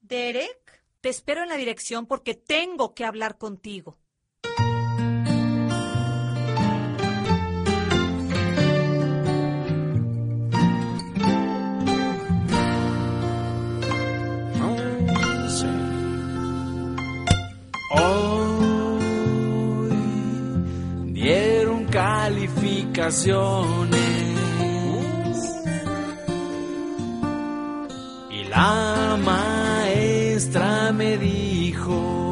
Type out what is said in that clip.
Derek, te espero en la dirección porque tengo que hablar contigo. Hoy dieron calificaciones y la maestra me dijo: